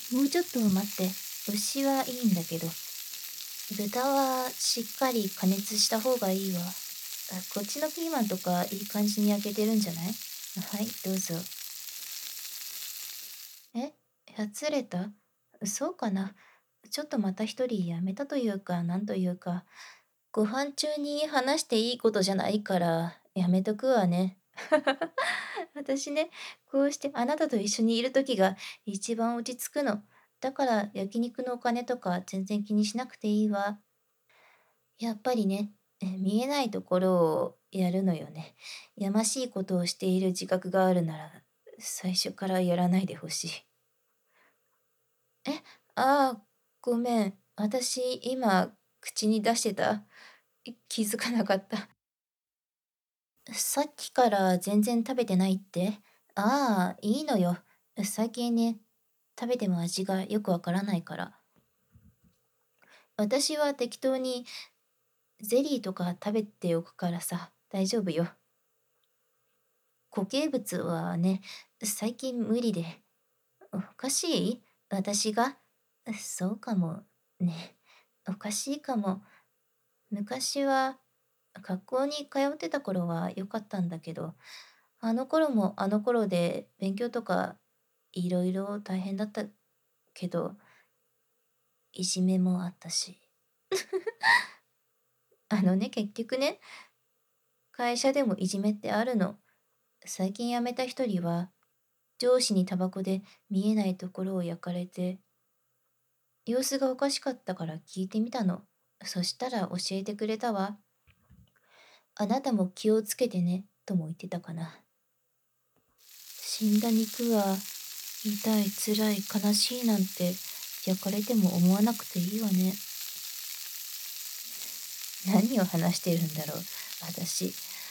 もうちょっと待って。牛はいいんだけど、豚はしっかり加熱した方がいいわ。こっちのピーマンとかいい感じに焼けてるんじゃない？はい、どうぞ。え、やつれた？そうかな。ちょっとまた一人やめたというか、なんというか、ご飯中に話していいことじゃないから、やめとくわね。私ね、こうしてあなたと一緒にいる時が一番落ち着くの。だから焼肉のお金とか全然気にしなくていいわ。やっぱりね、見えないところをやるのよね。やましいことをしている自覚があるなら、最初からやらないでほしい。え、ああ、ごめん。私、今、口に出してた。気づかなかった。さっきから全然食べてないって？ああ、いいのよ。最近ね、食べても味がよくわからないから。私は適当にゼリーとか食べておくからさ、大丈夫よ。固形物はね、最近無理で。おかしい？私が？そうかもね。おかしいかも。昔は学校に通ってた頃は良かったんだけど、あの頃もあの頃で勉強とかいろいろ大変だったけど、いじめもあったし。結局ね、会社でもいじめってあるの。最近辞めた一人は、上司にタバコで見えないところを焼かれて、様子がおかしかったから聞いてみたの。そしたら教えてくれたわ。あなたも気をつけてね、とも言ってたかな。死んだ肉は痛い、辛い、悲しいなんて焼かれても思わなくていいわね。何を話してるんだろう、私。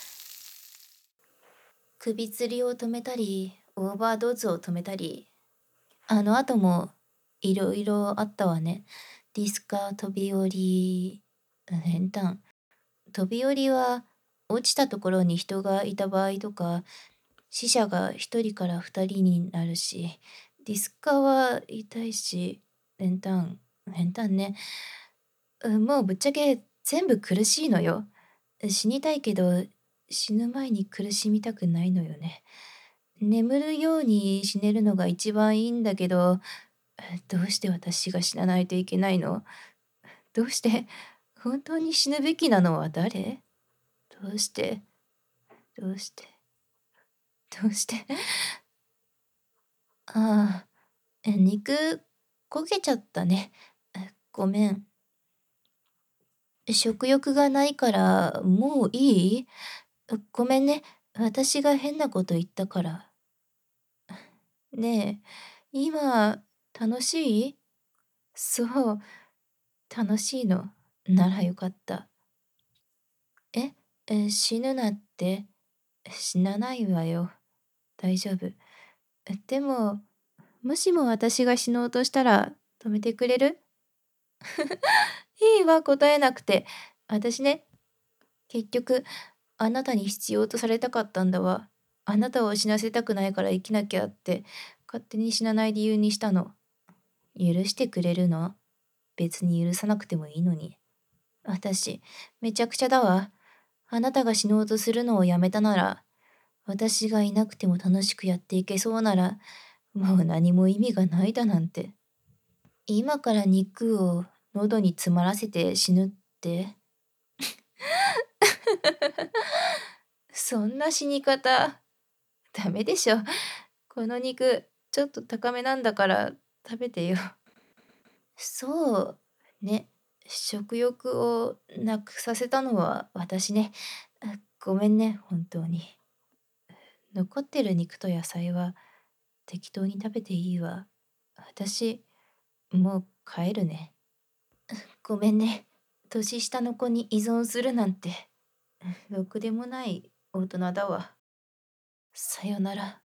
首吊りを止めたり、オーバードーズを止めたり、あの後もいろいろあったわね。ディスカー飛び降り、練炭。飛び降りは落ちたところに人がいた場合とか、死者が1人から2人になるし、ディスカは痛いし、練炭ね。もうぶっちゃけ全部苦しいのよ。死にたいけど、死ぬ前に苦しみたくないのよね。眠るように死ねるのが一番いいんだけど、どうして私が死なないといけないの？どうして？本当に死ぬべきなのは誰？どうして？どうして？どうして？ああ、肉焦げちゃったね。ごめん。食欲がないからもういい？ごめんね。私が変なこと言ったから。ねえ、今楽しい？そう、楽しいの。ならよかった。え、死ぬなって？死なないわよ。大丈夫。でも、もしも私が死のうとしたら止めてくれる？いいわ、答えなくて。私ね、結局、あなたに必要とされたかったんだわ。あなたを死なせたくないから生きなきゃって、勝手に死なない理由にしたの。許してくれるの？別に許さなくてもいいのに。私、めちゃくちゃだわ。あなたが死のうとするのをやめたなら、私がいなくても楽しくやっていけそうなら、もう何も意味がないだなんて。今から肉を喉に詰まらせて死ぬって？そんな死に方、ダメでしょ。この肉、ちょっと高めなんだから食べてよ。そうね。食欲をなくさせたのは私ね。ごめんね、本当に。残ってる肉と野菜は適当に食べていいわ。私、もう帰るね。ごめんね。年下の子に依存するなんて、ろくでもない大人だわ。さよなら。